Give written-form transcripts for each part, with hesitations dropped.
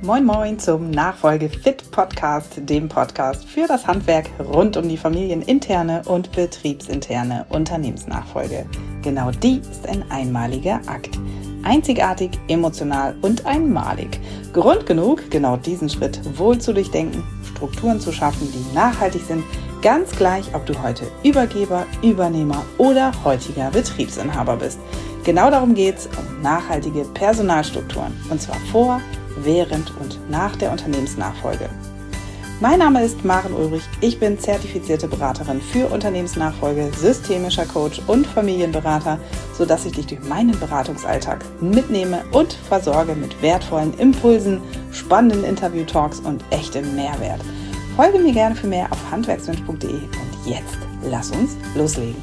Moin Moin zum Nachfolge Fit Podcast, dem Podcast für das Handwerk rund um die familieninterne und betriebsinterne Unternehmensnachfolge. Genau die ist ein einmaliger Akt. Einzigartig, emotional und einmalig. Grund genug, genau diesen Schritt wohl zu durchdenken, Strukturen zu schaffen, die nachhaltig sind, ganz gleich, ob du heute Übergeber, Übernehmer oder heutiger Betriebsinhaber bist. Genau darum geht es, um nachhaltige Personalstrukturen, und zwar vor, während und nach der Unternehmensnachfolge. Mein Name ist Maren Ulrich, ich bin zertifizierte Beraterin für Unternehmensnachfolge, systemischer Coach und Familienberater, sodass ich dich durch meinen Beratungsalltag mitnehme und versorge mit wertvollen Impulsen, spannenden Interview-Talks und echtem Mehrwert. Folge mir gerne für mehr auf handwerksmensch.de und jetzt lass uns loslegen.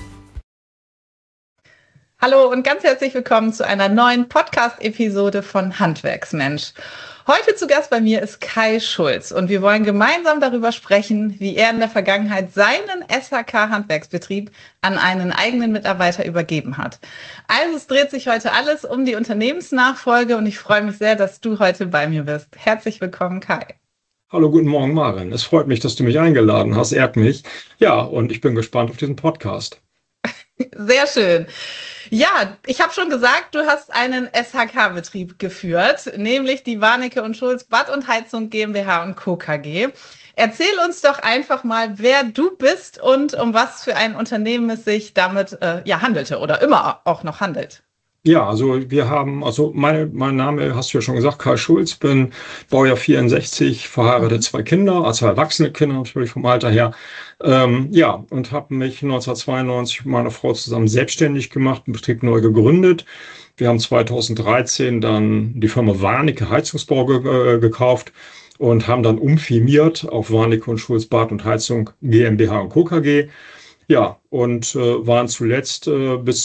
Hallo und ganz herzlich willkommen zu einer neuen Podcast-Episode von Handwerksmensch. Heute zu Gast bei mir ist Kai Schulz und wir wollen gemeinsam darüber sprechen, wie er in der Vergangenheit seinen SHK-Handwerksbetrieb an einen eigenen Mitarbeiter übergeben hat. Also es dreht sich heute alles um die Unternehmensnachfolge und ich freue mich sehr, dass du heute bei mir bist. Herzlich willkommen, Kai. Hallo, guten Morgen, Maren. Es freut mich, dass du mich eingeladen hast, ehrt mich. Ja, und ich bin gespannt auf diesen Podcast. Sehr schön. Ja, ich habe schon gesagt, du hast einen SHK-Betrieb geführt, nämlich die Warnecke und Schulz Bad und Heizung GmbH und Co. KG. Erzähl uns doch einfach mal, wer du bist und um was für ein Unternehmen es sich damit handelte oder immer auch noch handelt. Ja, mein Name hast du ja schon gesagt, Kai Schulz, bin Baujahr 64, verheiratet, 2 Kinder, also erwachsene Kinder natürlich vom Alter her. Und habe mich 1992 mit meiner Frau zusammen selbstständig gemacht, einen Betrieb neu gegründet. Wir haben 2013 dann die Firma Warnecke Heizungsbau gekauft und haben dann umfirmiert auf Warnecke und Schulz Bad und Heizung GmbH und Co. KG. Ja, und waren zuletzt bis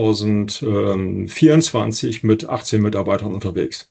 2024 mit 18 Mitarbeitern unterwegs.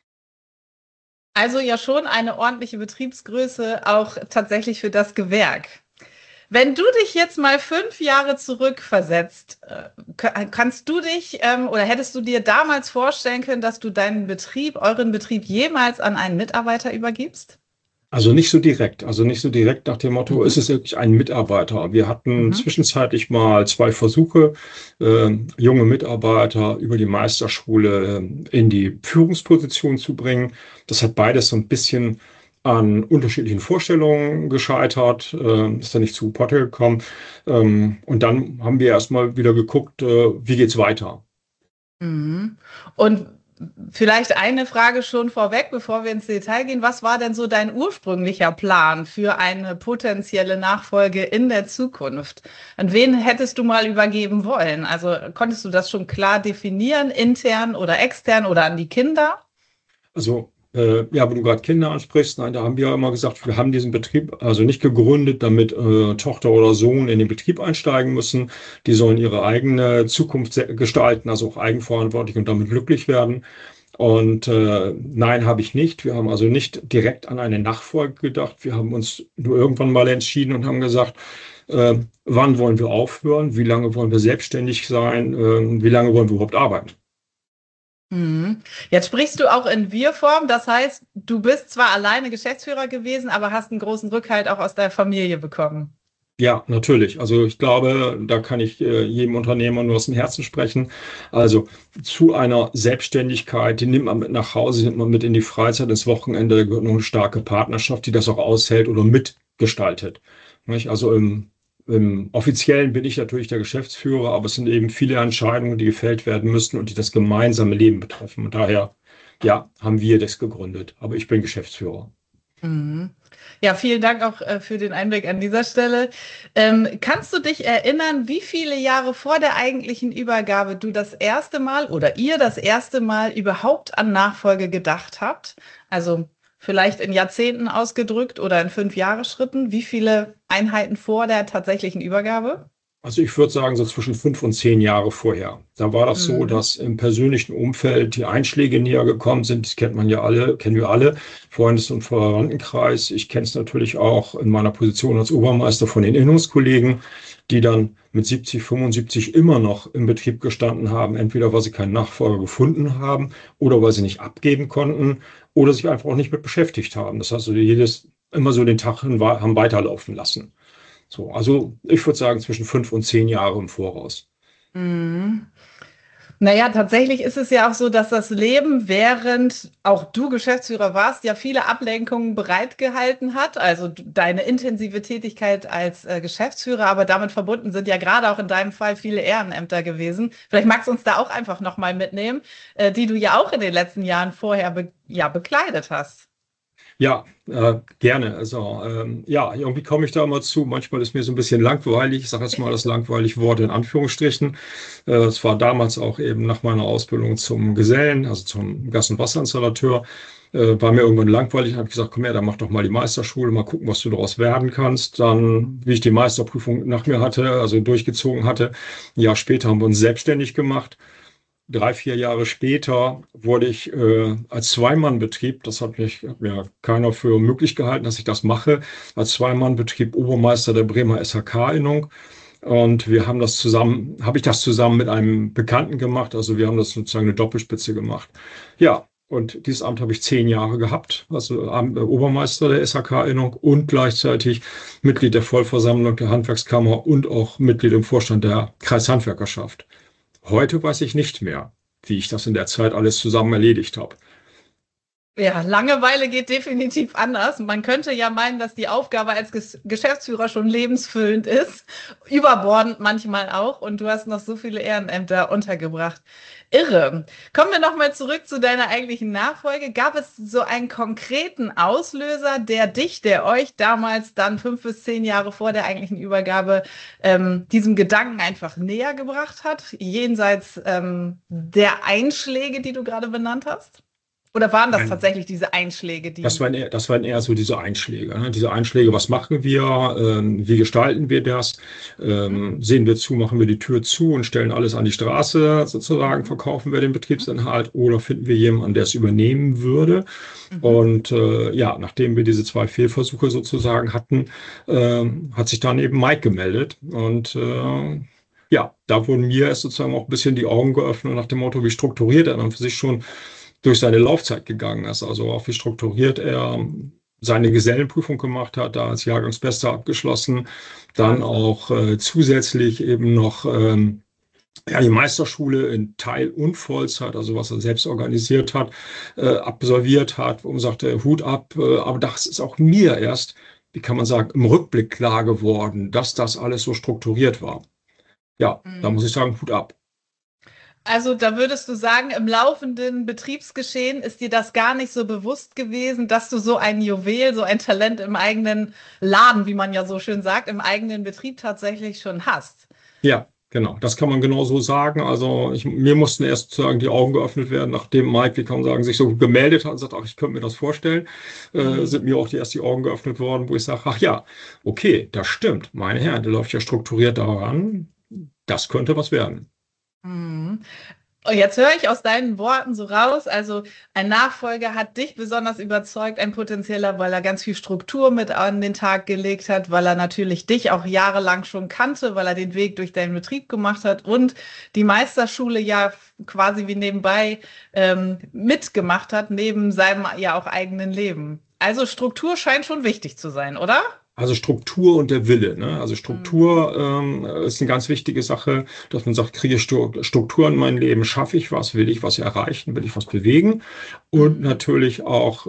Also ja schon eine ordentliche Betriebsgröße, auch tatsächlich für das Gewerk. Wenn du dich jetzt mal 5 Jahre zurückversetzt, kannst du dich oder hättest du dir damals vorstellen können, dass du euren Betrieb jemals an einen Mitarbeiter übergibst? Also nicht so direkt nach dem Motto, ist es wirklich ein Mitarbeiter? Wir hatten zwischenzeitlich mal 2 Versuche, junge Mitarbeiter über die Meisterschule in die Führungsposition zu bringen. Das hat beides so ein bisschen an unterschiedlichen Vorstellungen gescheitert, ist da nicht zu Potte gekommen. Und dann haben wir erstmal wieder geguckt, wie geht's weiter? Mhm. Und vielleicht eine Frage schon vorweg, bevor wir ins Detail gehen. Was war denn so dein ursprünglicher Plan für eine potenzielle Nachfolge in der Zukunft? An wen hättest du mal übergeben wollen? Also konntest du das schon klar definieren, intern oder extern oder an die Kinder? Also, wo du gerade Kinder ansprichst, nein, da haben wir immer gesagt, wir haben diesen Betrieb also nicht gegründet, damit Tochter oder Sohn in den Betrieb einsteigen müssen. Die sollen ihre eigene Zukunft gestalten, also auch eigenverantwortlich und damit glücklich werden. Und nein, habe ich nicht. Wir haben also nicht direkt an eine Nachfolge gedacht. Wir haben uns nur irgendwann mal entschieden und haben gesagt, wann wollen wir aufhören? Wie lange wollen wir selbstständig sein? Wie lange wollen wir überhaupt arbeiten? Jetzt sprichst du auch in Wir-Form, das heißt, du bist zwar alleine Geschäftsführer gewesen, aber hast einen großen Rückhalt auch aus der Familie bekommen. Ja, natürlich. Also ich glaube, da kann ich jedem Unternehmer nur aus dem Herzen sprechen. Also zu einer Selbstständigkeit, die nimmt man mit nach Hause, nimmt man mit in die Freizeit, ins Wochenende, da gehört noch eine starke Partnerschaft, die das auch aushält oder mitgestaltet. Nicht? Also im Offiziellen bin ich natürlich der Geschäftsführer, aber es sind eben viele Entscheidungen, die gefällt werden müssen und die das gemeinsame Leben betreffen. Und daher, ja, haben wir das gegründet. Aber ich bin Geschäftsführer. Mhm. Ja, vielen Dank auch für den Einblick an dieser Stelle. Kannst du dich erinnern, wie viele Jahre vor der eigentlichen Übergabe du das erste Mal oder ihr das erste Mal überhaupt an Nachfolge gedacht habt? Also vielleicht in Jahrzehnten ausgedrückt oder in 5-Jahres-Schritten. Wie viele Einheiten vor der tatsächlichen Übergabe? Also ich würde sagen, so zwischen 5 und 10 Jahre vorher. Da war das so, dass im persönlichen Umfeld die Einschläge näher gekommen sind. Das kennen wir alle, Freundes- und Verwandtenkreis. Ich kenne es natürlich auch in meiner Position als Obermeister von den Innungskollegen. die dann mit 70, 75 immer noch im Betrieb gestanden haben, entweder weil sie keinen Nachfolger gefunden haben oder weil sie nicht abgeben konnten oder sich einfach auch nicht mit beschäftigt haben. Das heißt, also jedes immer so den Tag haben weiterlaufen lassen. So, also ich würde sagen zwischen 5 und 10 Jahre im Voraus. Mhm. Naja, tatsächlich ist es ja auch so, dass das Leben, während auch du Geschäftsführer warst, ja viele Ablenkungen bereitgehalten hat. Also deine intensive Tätigkeit als Geschäftsführer, aber damit verbunden sind ja gerade auch in deinem Fall viele Ehrenämter gewesen. Vielleicht magst du uns da auch einfach nochmal mitnehmen, die du ja auch in den letzten Jahren vorher bekleidet hast. Ja, gerne. Also ja, irgendwie komme ich da immer zu. Manchmal ist mir so ein bisschen langweilig. Ich sage jetzt mal das langweilig Wort in Anführungsstrichen. Das war damals auch eben nach meiner Ausbildung zum Gesellen, also zum Gas- und Wasserinstallateur. War mir irgendwann langweilig. Habe ich gesagt, komm her, dann mach doch mal die Meisterschule, mal gucken, was du daraus werden kannst. Dann, wie ich die Meisterprüfung nach mir hatte, also durchgezogen hatte, ein Jahr später haben wir uns selbstständig gemacht. 3, 4 Jahre später wurde ich als Zwei-Mann-Betrieb, das hat mir keiner für möglich gehalten, dass ich das mache, als Zwei-Mann-Betrieb Obermeister der Bremer SHK-Innung. Und habe ich das zusammen mit einem Bekannten gemacht. Also wir haben das sozusagen eine Doppelspitze gemacht. Ja, und dieses Amt habe ich 10 Jahre gehabt, also Obermeister der SHK-Innung und gleichzeitig Mitglied der Vollversammlung der Handwerkskammer und auch Mitglied im Vorstand der Kreishandwerkerschaft. Heute weiß ich nicht mehr, wie ich das in der Zeit alles zusammen erledigt habe. Ja, Langeweile geht definitiv anders. Man könnte ja meinen, dass die Aufgabe als Geschäftsführer schon lebensfüllend ist, überbordend manchmal auch. Und du hast noch so viele Ehrenämter untergebracht. Irre. Kommen wir nochmal zurück zu deiner eigentlichen Nachfolge. Gab es so einen konkreten Auslöser, der euch damals dann 5 bis 10 Jahre vor der eigentlichen Übergabe diesem Gedanken einfach näher gebracht hat, jenseits der Einschläge, die du gerade benannt hast? Oder waren das Nein. tatsächlich diese Einschläge, Das die... waren eher so diese Einschläge. Ne? Diese Einschläge, was machen wir? Wie gestalten wir das? Sehen wir zu, machen wir die Tür zu und stellen alles an die Straße sozusagen, verkaufen wir den Betriebsinhalt oder finden wir jemanden, der es übernehmen würde? Mhm. Und ja, nachdem wir diese 2 Fehlversuche sozusagen hatten, hat sich dann eben Mike gemeldet und ja, da wurden mir erst sozusagen auch ein bisschen die Augen geöffnet nach dem Motto, wie strukturiert er dann für sich schon durch seine Laufzeit gegangen ist. Also auch wie strukturiert er seine Gesellenprüfung gemacht hat, da als Jahrgangsbester abgeschlossen, dann Wahnsinn. auch zusätzlich eben noch ja, die Meisterschule in Teil- und Vollzeit, also was er selbst organisiert hat, absolviert hat, und sagte, Hut ab, aber das ist auch mir erst, wie kann man sagen, im Rückblick klar geworden, dass das alles so strukturiert war. Ja, da Mhm. muss ich sagen, Hut ab. Also da würdest du sagen, im laufenden Betriebsgeschehen ist dir das gar nicht so bewusst gewesen, dass du so ein Juwel, so ein Talent im eigenen Laden, wie man ja so schön sagt, im eigenen Betrieb tatsächlich schon hast. Ja, genau. Das kann man genau so sagen. Also mir mussten erst sozusagen die Augen geöffnet werden, nachdem Mike, wie kann man sagen, sich so gemeldet hat und sagt, ach, ich könnte mir das vorstellen, Mhm. sind mir auch erst die Augen geöffnet worden, wo ich sage, ach ja, okay, das stimmt. Meine Herren, der läuft ja strukturiert daran. Das könnte was werden. Mhm. Und jetzt höre ich aus deinen Worten so raus, also ein Nachfolger hat dich besonders überzeugt, ein potenzieller, weil er ganz viel Struktur mit an den Tag gelegt hat, weil er natürlich dich auch jahrelang schon kannte, weil er den Weg durch deinen Betrieb gemacht hat und die Meisterschule ja quasi wie nebenbei mitgemacht hat, neben seinem ja auch eigenen Leben. Also Struktur scheint schon wichtig zu sein, oder? Also Struktur und der Wille. Ne? Also Mhm. Struktur ist eine ganz wichtige Sache, dass man sagt, kriege ich Struktur in mein Leben, schaffe ich was, will ich was erreichen, will ich was bewegen. Und Mhm. natürlich auch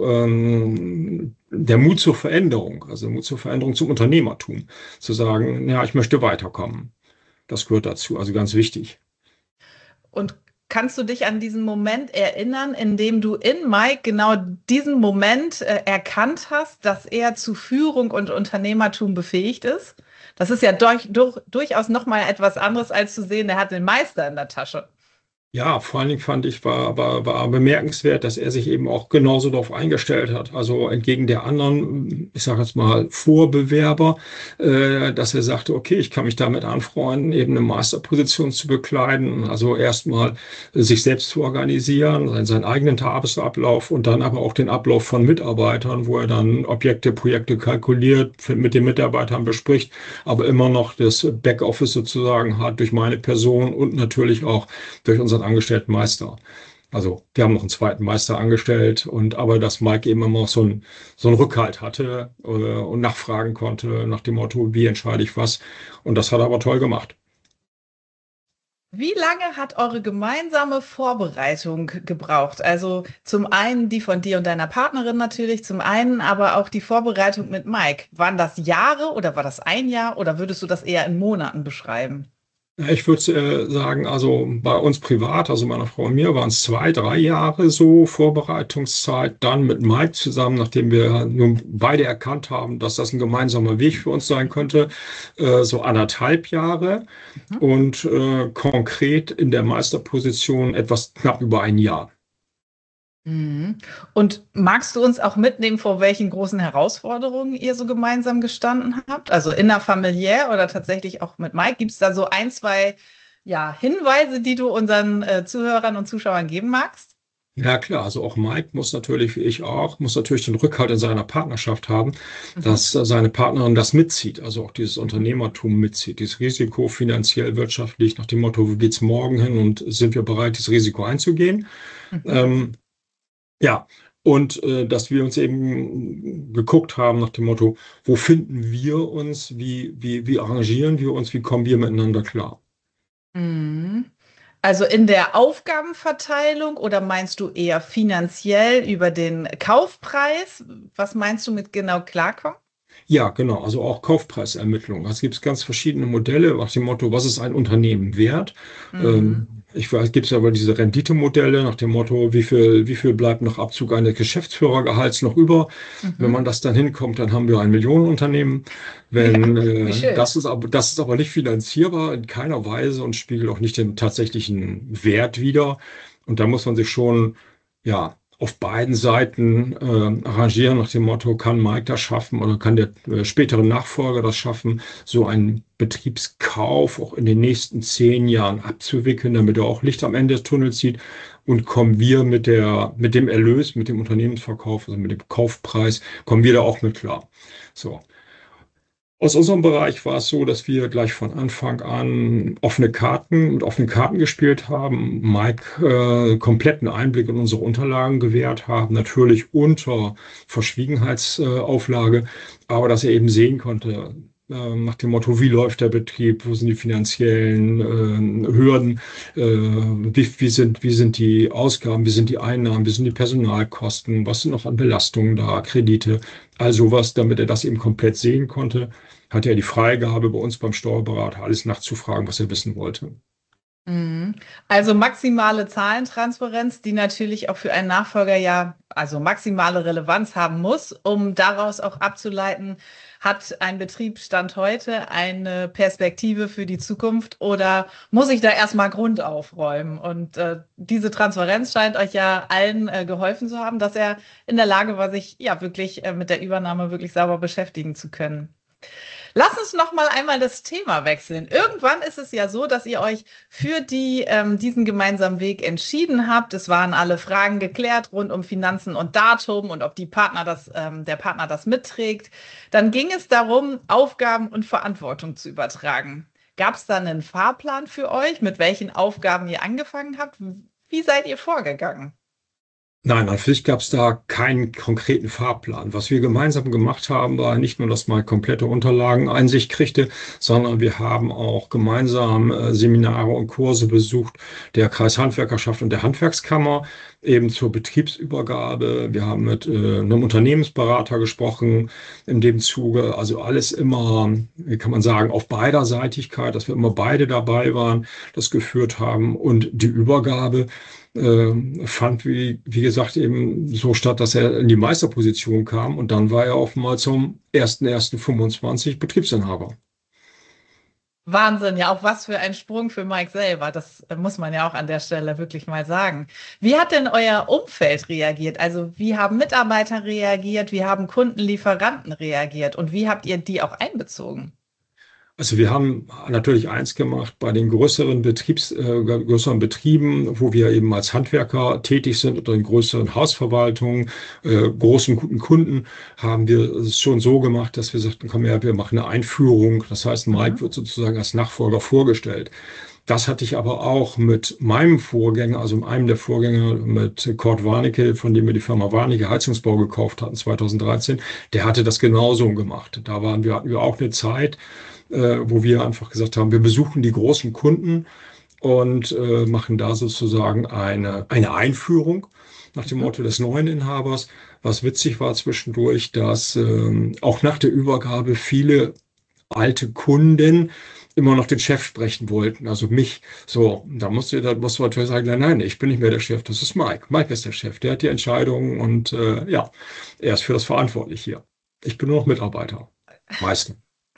der Mut zur Veränderung, also Mut zur Veränderung zum Unternehmertum. Zu sagen, ja, ich möchte weiterkommen. Das gehört dazu, also ganz wichtig. Und kannst du dich an diesen Moment erinnern, in dem du in Mike genau diesen Moment erkannt hast, dass er zu Führung und Unternehmertum befähigt ist? Das ist ja durchaus noch mal etwas anderes, als zu sehen, er hat den Meister in der Tasche. Ja, vor allen Dingen fand ich, war bemerkenswert, dass er sich eben auch genauso darauf eingestellt hat. Also entgegen der anderen, ich sage jetzt mal, Vorbewerber, dass er sagte, okay, ich kann mich damit anfreunden, eben eine Masterposition zu bekleiden. Also erstmal sich selbst zu organisieren, seinen eigenen Tagesablauf und dann aber auch den Ablauf von Mitarbeitern, wo er dann Objekte, Projekte kalkuliert, mit den Mitarbeitern bespricht, aber immer noch das Backoffice sozusagen hat durch meine Person und natürlich auch durch unseren angestellten Meister. Also wir haben noch einen zweiten Meister angestellt und aber dass Mike eben immer so einen Rückhalt hatte und nachfragen konnte nach dem Motto, wie entscheide ich was? Und das hat er aber toll gemacht. Wie lange hat eure gemeinsame Vorbereitung gebraucht? Also zum einen die von dir und deiner Partnerin natürlich, zum einen aber auch die Vorbereitung mit Mike. Waren das Jahre oder war das ein Jahr oder würdest du das eher in Monaten beschreiben? Ja, ich würde sagen, also bei uns privat, also meiner Frau und mir, waren es 2, 3 Jahre so Vorbereitungszeit. Dann mit Mike zusammen, nachdem wir nun beide erkannt haben, dass das ein gemeinsamer Weg für uns sein könnte, so 1,5 Jahre. Mhm. Und konkret in der Meisterposition etwas knapp über ein Jahr. Mhm. Und magst du uns auch mitnehmen, vor welchen großen Herausforderungen ihr so gemeinsam gestanden habt? Also innerfamiliär oder tatsächlich auch mit Mike? Gibt es da so ein, zwei, ja, Hinweise, die du unseren Zuhörern und Zuschauern geben magst? Ja klar, also auch Mike muss natürlich, wie ich auch, muss natürlich den Rückhalt in seiner Partnerschaft haben, Mhm. dass seine Partnerin das mitzieht, also auch dieses Unternehmertum mitzieht, dieses Risiko finanziell, wirtschaftlich, nach dem Motto, wo geht's morgen hin und sind wir bereit, dieses Risiko einzugehen? Mhm. Ähm, ja, und dass wir uns eben geguckt haben nach dem Motto, wo finden wir uns, wie arrangieren wir uns, wie kommen wir miteinander klar? Mhm. Also in der Aufgabenverteilung oder meinst du eher finanziell über den Kaufpreis? Was meinst du mit genau klarkommen? Ja, genau. Also auch Kaufpreisermittlung. Es gibt ganz verschiedene Modelle nach dem Motto, was ist ein Unternehmen wert? Mhm. Ich weiß, gibt es aber diese Renditemodelle nach dem Motto, wie viel bleibt nach Abzug eines Geschäftsführergehalts noch über? Wenn Mhm. man das dann hinkommt, dann haben wir ein Millionenunternehmen. Ja, wie schön. Das ist aber nicht finanzierbar in keiner Weise und spiegelt auch nicht den tatsächlichen Wert wider. Und da muss man sich schon, ja, auf beiden Seiten arrangieren nach dem Motto, kann Mike das schaffen oder kann der spätere Nachfolger das schaffen, so einen Betriebskauf auch in den nächsten 10 Jahren abzuwickeln, damit er auch Licht am Ende des Tunnels sieht und kommen wir mit dem Erlös, mit dem Unternehmensverkauf, also mit dem Kaufpreis, kommen wir da auch mit klar. So. Aus unserem Bereich war es so, dass wir gleich von Anfang an mit offenen Karten gespielt haben, Mike kompletten Einblick in unsere Unterlagen gewährt haben, natürlich unter Verschwiegenheitsauflage, aber dass er eben sehen konnte, nach dem Motto, wie läuft der Betrieb, wo sind die finanziellen Hürden, wie sind die Ausgaben, wie sind die Einnahmen, wie sind die Personalkosten, was sind noch an Belastungen da, Kredite, all sowas, damit er das eben komplett sehen konnte hatte er die Freigabe, bei uns beim Steuerberater alles nachzufragen, was er wissen wollte. Mhm. Also maximale Zahlentransparenz, die natürlich auch für einen Nachfolger ja, also maximale Relevanz haben muss, um daraus auch abzuleiten, hat ein Betrieb Stand heute eine Perspektive für die Zukunft oder muss ich da erstmal Grund aufräumen? Und diese Transparenz scheint euch ja allen geholfen zu haben, dass er in der Lage war, sich ja wirklich mit der Übernahme wirklich sauber beschäftigen zu können. Lass uns noch mal einmal das Thema wechseln. Irgendwann ist es ja so, dass ihr euch für diesen gemeinsamen Weg entschieden habt. Es waren alle Fragen geklärt rund um Finanzen und Datum und ob der Partner das mitträgt. Dann ging es darum, Aufgaben und Verantwortung zu übertragen. Gab es da einen Fahrplan für euch, mit welchen Aufgaben ihr angefangen habt? Wie seid ihr vorgegangen? Nein, an sich gab es da keinen konkreten Fahrplan. Was wir gemeinsam gemacht haben, war nicht nur, dass man komplette Unterlageneinsicht kriegte, sondern wir haben auch gemeinsam Seminare und Kurse besucht der Kreishandwerkerschaft und der Handwerkskammer, eben zur Betriebsübergabe. Wir haben mit einem Unternehmensberater gesprochen in dem Zuge. Also alles immer, wie kann man sagen, auf beiderseitigkeit, dass wir immer beide dabei waren, das geführt haben und die Übergabe fand, wie gesagt, eben so statt, dass er in die Meisterposition kam und dann war er auch mal zum 1.1.25 Betriebsinhaber. Wahnsinn, ja, auch was für ein Sprung für Mike selber. Das muss man ja auch an der Stelle wirklich mal sagen. Wie hat denn euer Umfeld reagiert? Also wie haben Mitarbeiter reagiert? Wie haben Kunden, Lieferanten reagiert? Und wie habt ihr die auch einbezogen? Also wir haben natürlich eins gemacht bei den größeren Betrieben, wo wir eben als Handwerker tätig sind oder in größeren Hausverwaltungen, großen guten Kunden, haben wir es schon so gemacht, dass wir sagten, komm her, wir machen eine Einführung. Das heißt, Mike Mhm. wird sozusagen als Nachfolger vorgestellt. Das hatte ich aber auch mit meinem Vorgänger, also mit einem der Vorgänger, mit Kurt Warnecke, von dem wir die Firma Warnecke Heizungsbau gekauft hatten 2013. Der hatte das genauso gemacht. Hatten wir auch eine Zeit, wo wir einfach gesagt haben, wir besuchen die großen Kunden und machen da sozusagen eine Einführung nach dem Mhm. Motto des neuen Inhabers. Was witzig war zwischendurch, dass auch nach der Übergabe viele alte Kunden immer noch den Chef sprechen wollten, also mich. So, da musst du natürlich sagen, nein, nein, ich bin nicht mehr der Chef, das ist Mike. Mike ist der Chef, der hat die Entscheidungen und ja, er ist für das verantwortlich hier. Ich bin nur noch Mitarbeiter, meistens.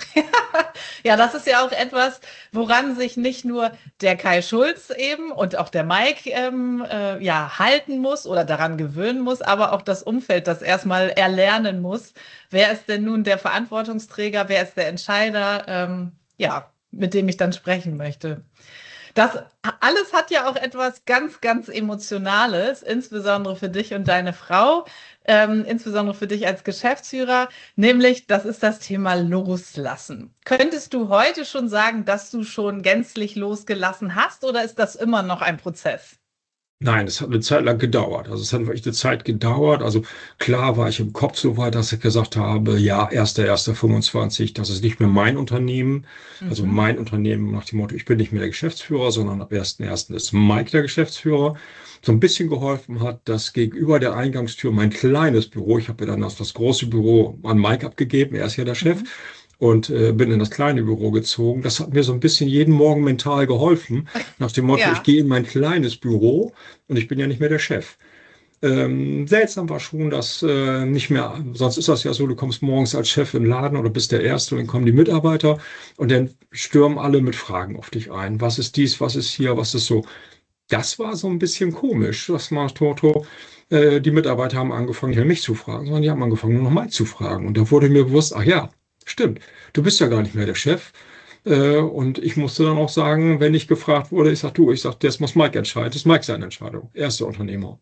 Ja, das ist ja auch etwas, woran sich nicht nur der Kai Schulz eben und auch der Mike ja, halten muss oder daran gewöhnen muss, aber auch das Umfeld das erstmal erlernen muss. Wer ist denn nun der Verantwortungsträger? Wer ist der Entscheider? Ja, mit dem ich dann sprechen möchte. Das alles hat ja auch etwas ganz, ganz Emotionales, insbesondere für dich und deine Frau, insbesondere für dich als Geschäftsführer, nämlich das ist das Thema Loslassen. Könntest du heute schon sagen, dass du schon gänzlich losgelassen hast oder ist das immer noch ein Prozess? Nein, es hat eine Zeit lang gedauert. Also es hat wirklich eine Zeit gedauert. Also klar war ich im Kopf so weit, dass ich gesagt habe, ja, 1.1.25, das ist nicht mehr mein Unternehmen. Also Mhm. mein Unternehmen nach dem Motto, ich bin nicht mehr der Geschäftsführer, sondern ab 1.1. ist Mike der Geschäftsführer. So ein bisschen geholfen hat, dass gegenüber der Eingangstür mein kleines Büro, ich habe ja dann das große Büro an Mike abgegeben, er ist ja der Chef, Mhm. und bin in das kleine Büro gezogen. Das hat mir so ein bisschen jeden Morgen mental geholfen, nach dem Motto, ich Ja. gehe in mein kleines Büro und ich bin ja nicht mehr der Chef. Seltsam war schon, dass nicht mehr, sonst ist das ja so, du kommst morgens als Chef in den Laden oder bist der Erste und dann kommen die Mitarbeiter und dann stürmen alle mit Fragen auf dich ein. Was ist dies, was ist hier, was ist so? Das war so ein bisschen komisch, das war Toto. Die Mitarbeiter haben angefangen, nicht mehr mich zu fragen, sondern die haben angefangen, nur noch mal zu fragen. Und da wurde mir bewusst, ach ja, stimmt, du bist ja gar nicht mehr der Chef. Und ich musste dann auch sagen, wenn ich gefragt wurde, ich sag, das muss Mike entscheiden, das ist Mike seine Entscheidung. Er ist der Unternehmer.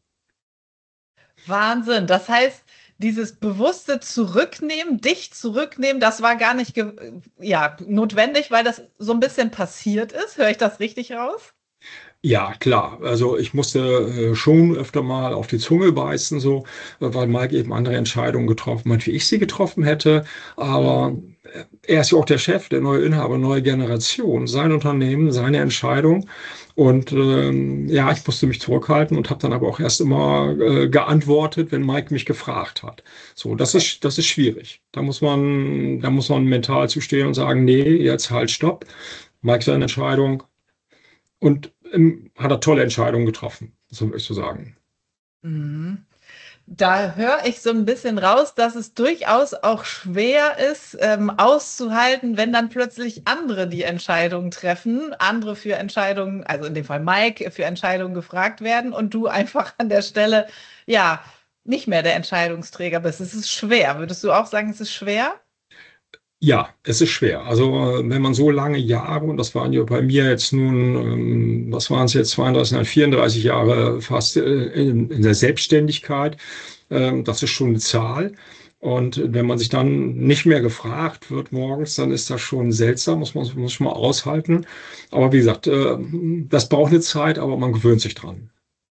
Wahnsinn. Das heißt, dieses bewusste Zurücknehmen, dich zurücknehmen, das war gar nicht ja, notwendig, weil das so ein bisschen passiert ist. Höre ich das richtig raus? Ja, klar. Also ich musste schon öfter mal auf die Zunge beißen, so, weil Mike eben andere Entscheidungen getroffen hat, wie ich sie getroffen hätte. Aber Mhm. er ist ja auch der Chef, der neue Inhaber, neue Generation, sein Unternehmen, seine Entscheidung. Und ja, ich musste mich zurückhalten und habe dann aber auch erst immer geantwortet, wenn Mike mich gefragt hat. So, Okay. das ist schwierig. Da muss man mental zu stehen und sagen, nee, jetzt halt, stopp. Mike seine Entscheidung. Und hat er tolle Entscheidungen getroffen, so würde ich so sagen. Mhm. Da höre ich so ein bisschen raus, dass es durchaus auch schwer ist, auszuhalten, wenn dann plötzlich andere die Entscheidungen treffen, andere für Entscheidungen, also in dem Fall Mike, für Entscheidungen gefragt werden und du einfach an der Stelle, ja, nicht mehr der Entscheidungsträger bist. Es ist schwer. Würdest du auch sagen, es ist schwer? Ja, es ist schwer. Also wenn man so lange Jahre, und das waren ja bei mir jetzt nun, was waren es jetzt, 32, nein, 34 Jahre fast in der Selbstständigkeit, das ist schon eine Zahl. Und wenn man sich dann nicht mehr gefragt wird morgens, dann ist das schon seltsam, muss schon mal aushalten. Aber wie gesagt, das braucht eine Zeit, aber man gewöhnt sich dran.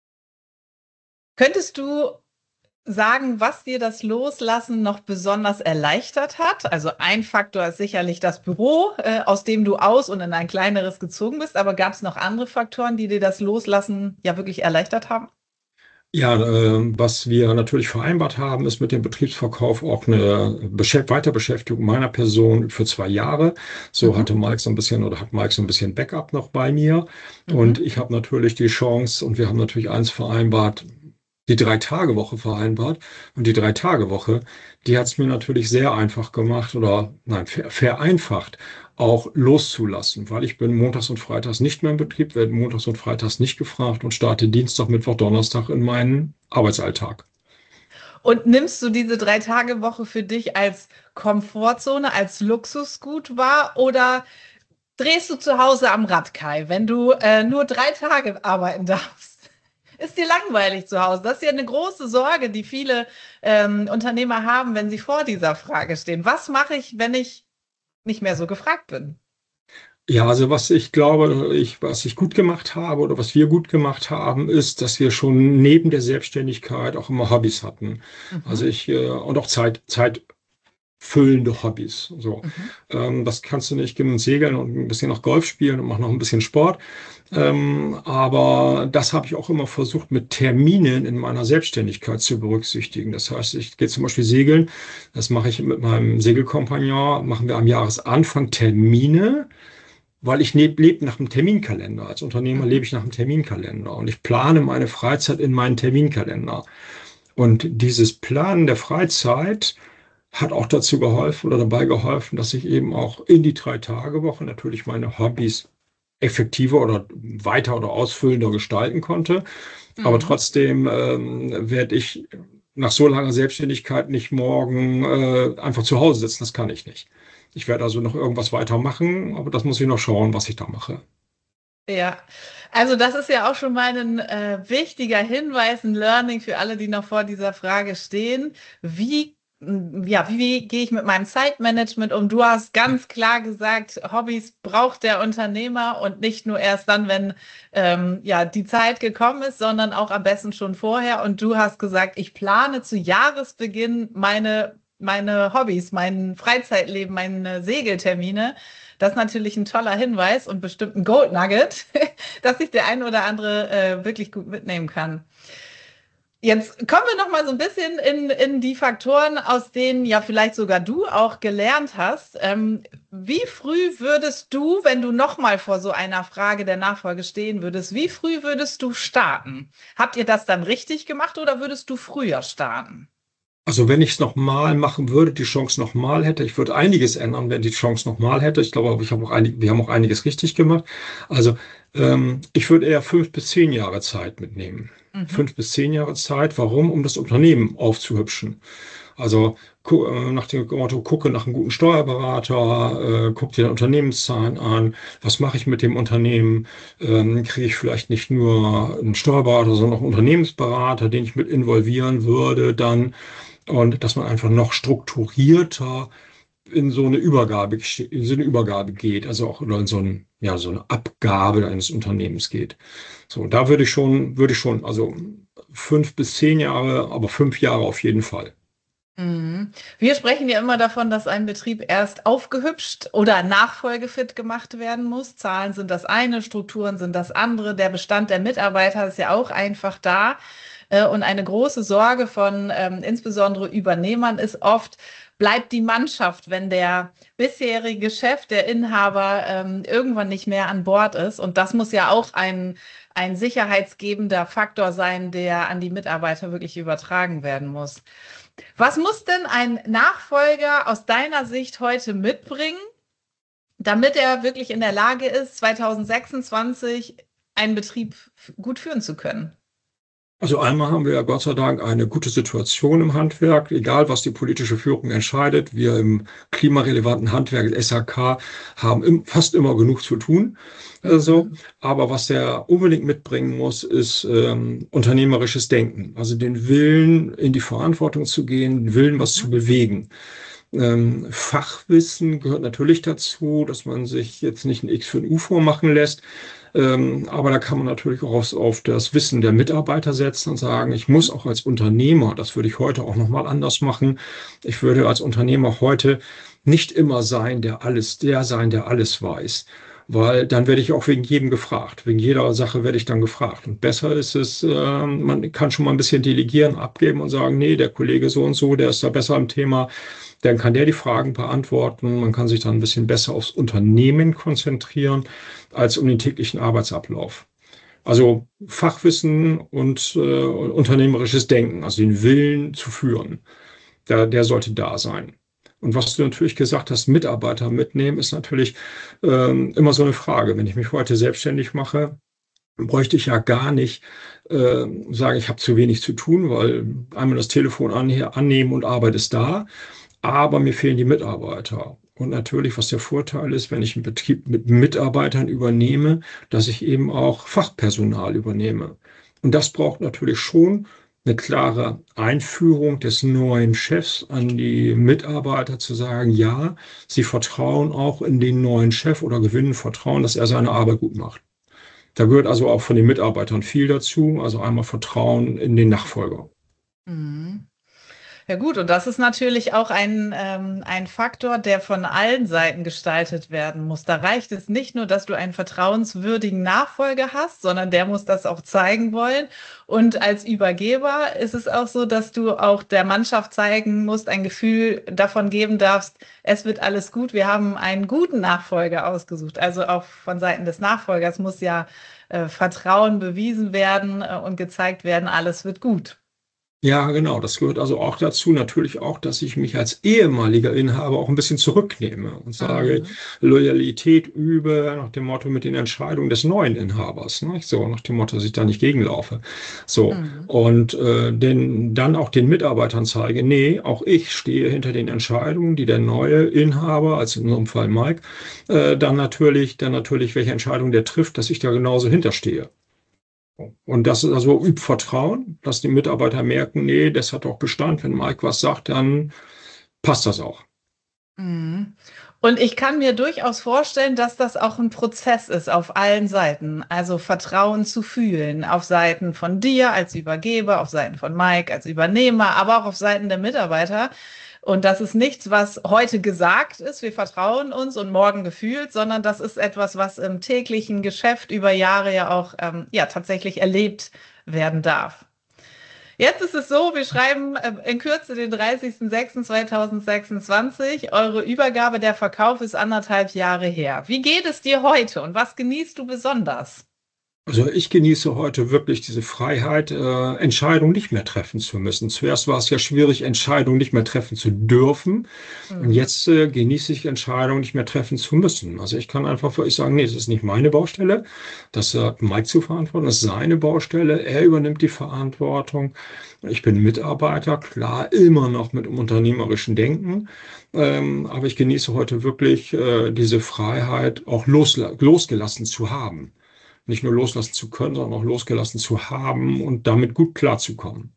Könntest du sagen, was dir das Loslassen noch besonders erleichtert hat? Also ein Faktor ist sicherlich das Büro, aus dem du aus und in ein kleineres gezogen bist, aber gab es noch andere Faktoren, die dir das Loslassen ja wirklich erleichtert haben? Ja, was wir natürlich vereinbart haben, ist mit dem Betriebsverkauf auch eine Weiterbeschäftigung meiner Person für 2 Jahre. So Mhm. hatte Mike so ein bisschen oder hat Mike so ein bisschen Backup noch bei mir. Und Mhm. ich habe natürlich die Chance und wir haben natürlich eins vereinbart, die 3-Tage-Woche vereinbart. Und die 3-Tage-Woche, die hat es mir natürlich sehr einfach gemacht oder nein, vereinfacht, auch loszulassen, weil ich bin montags und freitags nicht mehr im Betrieb, werde montags und freitags nicht gefragt und starte Dienstag, Mittwoch, Donnerstag in meinen Arbeitsalltag. Und nimmst du diese 3-Tage-Woche für dich als Komfortzone, als Luxusgut wahr oder drehst du zu Hause am Rad, Kai, wenn du nur 3 Tage arbeiten darfst? Ist dir langweilig zu Hause? Das ist ja eine große Sorge, die viele Unternehmer haben, wenn sie vor dieser Frage stehen. Was mache ich, wenn ich nicht mehr so gefragt bin? Ja, also was ich glaube, was ich gut gemacht habe oder was wir gut gemacht haben, ist, dass wir schon neben der Selbstständigkeit auch immer Hobbys hatten. Also Mhm. und auch zeitfüllende Hobbys. So, Mhm. das kannst du nicht, gehen und segeln und ein bisschen noch Golf spielen und mach noch ein bisschen Sport. Aber das habe ich auch immer versucht, mit Terminen in meiner Selbstständigkeit zu berücksichtigen. Das heißt, ich gehe zum Beispiel segeln. Das mache ich mit meinem Segelkompagnon. Machen wir am Jahresanfang Termine, weil ich lebe nach dem Terminkalender. Als Unternehmer lebe Mhm. ich nach dem Terminkalender und ich plane meine Freizeit in meinen Terminkalender. Und dieses Planen der Freizeit hat auch dazu geholfen oder dabei geholfen, dass ich eben auch in die 3-Tage-Woche natürlich meine Hobbys effektiver oder weiter oder ausfüllender gestalten konnte. Aber Mhm. trotzdem werde ich nach so langer Selbstständigkeit nicht morgen einfach zu Hause sitzen. Das kann ich nicht. Ich werde also noch irgendwas weitermachen, aber das muss ich noch schauen, was ich da mache. Ja, also das ist ja auch schon mal ein wichtiger Hinweis, ein Learning für alle, die noch vor dieser Frage stehen. Wie gehe ich mit meinem Zeitmanagement um? Du hast ganz klar gesagt, Hobbys braucht der Unternehmer und nicht nur erst dann, wenn ja, die Zeit gekommen ist, sondern auch am besten schon vorher. Und du hast gesagt, ich plane zu Jahresbeginn meine Hobbys, mein Freizeitleben, meine Segeltermine. Das ist natürlich ein toller Hinweis und bestimmt ein Gold Nugget, dass sich der ein oder andere wirklich gut mitnehmen kann. Jetzt kommen wir noch mal so ein bisschen in die Faktoren, aus denen ja vielleicht sogar du auch gelernt hast. Wie früh würdest du, wenn du noch mal vor so einer Frage der Nachfolge stehen würdest, wie früh würdest du starten? Habt ihr das dann richtig gemacht oder würdest du früher starten? Also wenn ich es nochmal machen würde, die Chance nochmal hätte, ich würde einiges ändern, wenn die Chance nochmal hätte. Ich glaube, wir haben auch einiges richtig gemacht. Also ich würde eher 5 bis 10 Jahre Zeit mitnehmen. Mhm. 5 bis 10 Jahre Zeit. Warum? Um das Unternehmen aufzuhübschen. Also nach dem Motto, gucke nach einem guten Steuerberater, guck dir die Unternehmenszahlen an, was mache ich mit dem Unternehmen, kriege ich vielleicht nicht nur einen Steuerberater, sondern auch einen Unternehmensberater, den ich mit involvieren würde, dann und dass man einfach noch strukturierter in so eine Übergabe geht, also auch oder in so eine Abgabe eines Unternehmens geht. So, da würde ich schon, also 5 bis 10 Jahre, aber 5 Jahre auf jeden Fall. Mhm. Wir sprechen ja immer davon, dass ein Betrieb erst aufgehübscht oder nachfolgefit gemacht werden muss. Zahlen sind das eine, Strukturen sind das andere. Der Bestand der Mitarbeiter ist ja auch einfach da. Und eine große Sorge von insbesondere Übernehmern ist oft, bleibt die Mannschaft, wenn der bisherige Chef, der Inhaber, irgendwann nicht mehr an Bord ist. Und das muss ja auch ein sicherheitsgebender Faktor sein, der an die Mitarbeiter wirklich übertragen werden muss. Was muss denn ein Nachfolger aus deiner Sicht heute mitbringen, damit er wirklich in der Lage ist, 2026 einen Betrieb gut führen zu können? Also einmal haben wir ja Gott sei Dank eine gute Situation im Handwerk, egal was die politische Führung entscheidet. Wir im klimarelevanten Handwerk, SHK, haben fast immer genug zu tun. Also, Mhm. aber was er unbedingt mitbringen muss, ist unternehmerisches Denken. Also den Willen, in die Verantwortung zu gehen, den Willen, was zu Mhm. bewegen. Fachwissen gehört natürlich dazu, dass man sich jetzt nicht ein X für ein U vormachen lässt. Aber da kann man natürlich auch auf das Wissen der Mitarbeiter setzen und sagen, ich muss auch als Unternehmer, das würde ich heute auch nochmal anders machen, ich würde als Unternehmer heute nicht immer sein, der alles weiß. Weil dann werde ich auch wegen jedem gefragt. Wegen jeder Sache werde ich dann gefragt. Und besser ist es, man kann schon mal ein bisschen delegieren, abgeben und sagen, nee, der Kollege so und so, der ist da besser im Thema. Dann kann der die Fragen beantworten. Man kann sich dann ein bisschen besser aufs Unternehmen konzentrieren als um den täglichen Arbeitsablauf. Also Fachwissen und unternehmerisches Denken, also den Willen zu führen, der sollte da sein. Und was du natürlich gesagt hast, Mitarbeiter mitnehmen, ist natürlich immer so eine Frage. Wenn ich mich heute selbstständig mache, bräuchte ich ja gar nicht sagen, ich habe zu wenig zu tun, weil einmal das Telefon annehmen und Arbeit ist da, aber mir fehlen die Mitarbeiter. Und natürlich, was der Vorteil ist, wenn ich einen Betrieb mit Mitarbeitern übernehme, dass ich eben auch Fachpersonal übernehme. Und das braucht natürlich schon eine klare Einführung des neuen Chefs an die Mitarbeiter zu sagen, ja, sie vertrauen auch in den neuen Chef oder gewinnen Vertrauen, dass er seine Arbeit gut macht. Da gehört also auch von den Mitarbeitern viel dazu, also einmal Vertrauen in den Nachfolger. Mhm. Ja gut, und das ist natürlich auch ein Faktor, der von allen Seiten gestaltet werden muss. Da reicht es nicht nur, dass du einen vertrauenswürdigen Nachfolger hast, sondern der muss das auch zeigen wollen. Und als Übergeber ist es auch so, dass du auch der Mannschaft zeigen musst, ein Gefühl davon geben darfst, es wird alles gut. Wir haben einen guten Nachfolger ausgesucht. Also auch von Seiten des Nachfolgers muss ja Vertrauen bewiesen werden und gezeigt werden, alles wird gut. Ja, genau. Das gehört also auch dazu. Natürlich auch, dass ich mich als ehemaliger Inhaber auch ein bisschen zurücknehme und sage, Mhm. Loyalität übe nach dem Motto mit den Entscheidungen des neuen Inhabers. Ne? So nach dem Motto, dass ich da nicht gegenlaufe. So. Mhm. Und dann auch den Mitarbeitern zeige, nee, auch ich stehe hinter den Entscheidungen, die der neue Inhaber, also in unserem Fall Mike, dann natürlich, welche Entscheidung der trifft, dass ich da genauso hinterstehe. Und das ist also übt Vertrauen, dass die Mitarbeiter merken, nee, das hat doch Bestand. Wenn Mike was sagt, dann passt das auch. Mhm. Und ich kann mir durchaus vorstellen, dass das auch ein Prozess ist auf allen Seiten. Also Vertrauen zu fühlen, auf Seiten von dir als Übergeber, auf Seiten von Mike als Übernehmer, aber auch auf Seiten der Mitarbeiter. Und das ist nichts, was heute gesagt ist, wir vertrauen uns und morgen gefühlt, sondern das ist etwas, was im täglichen Geschäft über Jahre ja auch ja, tatsächlich erlebt werden darf. Jetzt ist es so, wir schreiben in Kürze den 30.06.2026. Eure Übergabe, der Verkauf ist 1,5 Jahre her. Wie geht es dir heute und was genießt du besonders? Also ich genieße heute wirklich diese Freiheit, Entscheidungen nicht mehr treffen zu müssen. Zuerst war es ja schwierig, Entscheidungen nicht mehr treffen zu dürfen. Und Mhm. jetzt genieße ich Entscheidungen nicht mehr treffen zu müssen. Also ich kann einfach wirklich sagen, nee, das ist nicht meine Baustelle. Das hat Mike zu verantworten. Das ist seine Baustelle. Er übernimmt die Verantwortung. Ich bin Mitarbeiter, klar, immer noch mit dem unternehmerischen Denken. Aber ich genieße heute wirklich diese Freiheit, auch losgelassen zu haben. Nicht nur loslassen zu können, sondern auch losgelassen zu haben und damit gut klarzukommen.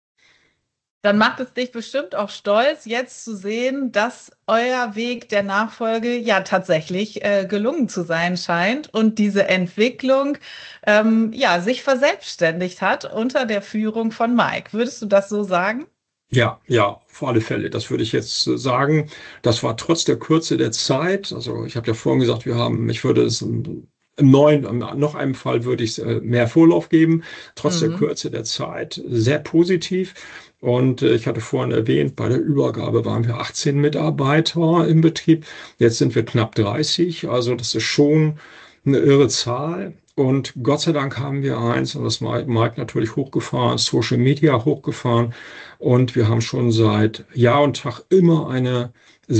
Dann macht es dich bestimmt auch stolz, jetzt zu sehen, dass euer Weg der Nachfolge ja tatsächlich gelungen zu sein scheint und diese Entwicklung ja sich verselbstständigt hat unter der Führung von Mike. Würdest du das so sagen? Ja, ja, auf alle Fälle. Das würde ich jetzt sagen. Das war trotz der Kürze der Zeit. Also ich habe ja vorhin gesagt, ich würde es im neuen, noch einem Fall würde ich es mehr Vorlauf geben. Trotz der Mhm. Kürze der Zeit sehr positiv. Und ich hatte vorhin erwähnt, bei der Übergabe waren wir 18 Mitarbeiter im Betrieb. Jetzt sind wir knapp 30. Also das ist schon eine irre Zahl. Und Gott sei Dank haben wir eins, und das Mike natürlich hochgefahren, Social Media hochgefahren. Und wir haben schon seit Jahr und Tag immer eine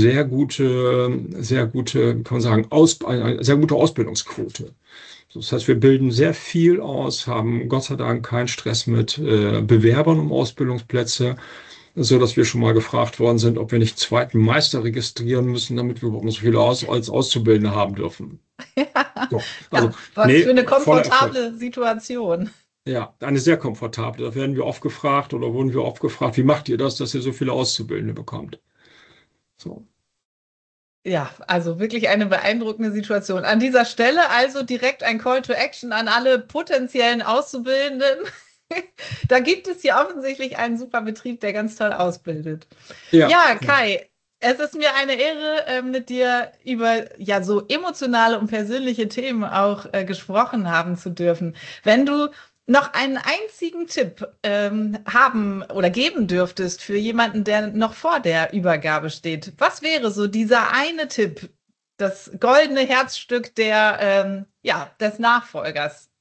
sehr gute, kann man sagen, eine sehr gute Ausbildungsquote. Das heißt, wir bilden sehr viel aus, haben Gott sei Dank keinen Stress mit Bewerbern um Ausbildungsplätze, so dass wir schon mal gefragt worden sind, ob wir nicht zweiten Meister registrieren müssen, damit wir überhaupt noch so viele als Auszubildende haben dürfen. So, also, Ja, was für nee, eine voller Erfolg. komfortable Situation. Ja, eine sehr komfortable. Da werden wir oft gefragt oder wurden wir oft gefragt, wie macht ihr das, dass ihr so viele Auszubildende bekommt? So. Ja, also wirklich eine beeindruckende Situation. An dieser Stelle also direkt ein Call to Action an alle potenziellen Auszubildenden. Da gibt es hier offensichtlich einen super Betrieb, der ganz toll ausbildet. Ja, Ja, Kai, es ist mir eine Ehre, mit dir über ja so emotionale und persönliche Themen auch gesprochen haben zu dürfen. Wenn du noch einen einzigen Tipp haben oder geben dürftest für jemanden, der noch vor der Übergabe steht, was wäre so dieser eine Tipp, das goldene Herzstück der ja des Nachfolgers,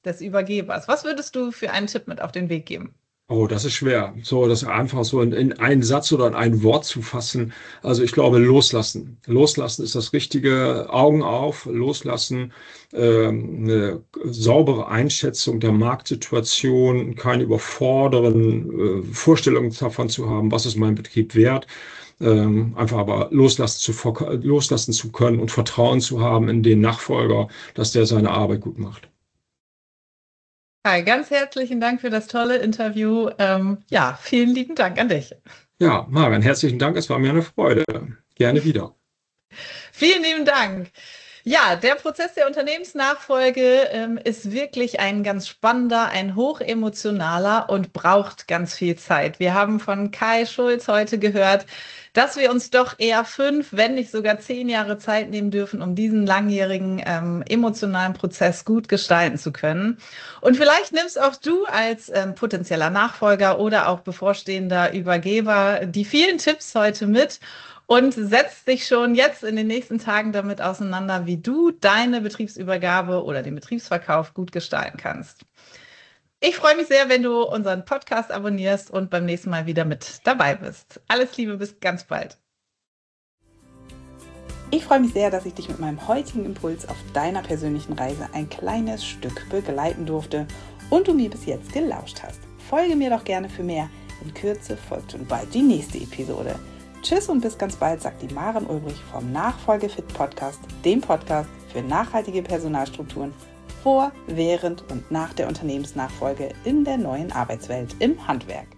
des Übergebers. Was würdest du für einen Tipp mit auf den Weg geben? Oh, das ist schwer. So, das einfach so in einen Satz oder in ein Wort zu fassen. Also ich glaube, loslassen. Loslassen ist das Richtige. Augen auf, loslassen, eine saubere Einschätzung der Marktsituation, keine überfordernden Vorstellungen davon zu haben, was ist mein Betrieb wert. Einfach aber loslassen zu können und Vertrauen zu haben in den Nachfolger, dass der seine Arbeit gut macht. Kai, ganz herzlichen Dank für das tolle Interview. Vielen lieben Dank an dich. Ja, Marian, herzlichen Dank. Es war mir eine Freude. Gerne wieder. Vielen lieben Dank. Ja, der Prozess der Unternehmensnachfolge ist wirklich ein ganz spannender, ein hochemotionaler und braucht ganz viel Zeit. Wir haben von Kai Schulz heute gehört, dass wir uns doch eher 5, wenn nicht sogar 10 Jahre Zeit nehmen dürfen, um diesen langjährigen emotionalen Prozess gut gestalten zu können. Und vielleicht nimmst auch du als potenzieller Nachfolger oder auch bevorstehender Übergeber die vielen Tipps heute mit und setzt dich schon jetzt in den nächsten Tagen damit auseinander, wie du deine Betriebsübergabe oder den Betriebsverkauf gut gestalten kannst. Ich freue mich sehr, wenn du unseren Podcast abonnierst und beim nächsten Mal wieder mit dabei bist. Alles Liebe, bis ganz bald. Ich freue mich sehr, dass ich dich mit meinem heutigen Impuls auf deiner persönlichen Reise ein kleines Stück begleiten durfte und du mir bis jetzt gelauscht hast. Folge mir doch gerne für mehr. In Kürze folgt schon bald die nächste Episode. Tschüss und bis ganz bald, sagt die Maren Ulbrich vom Nachfolge-Fit Podcast, dem Podcast für nachhaltige Personalstrukturen vor, während und nach der Unternehmensnachfolge in der neuen Arbeitswelt im Handwerk.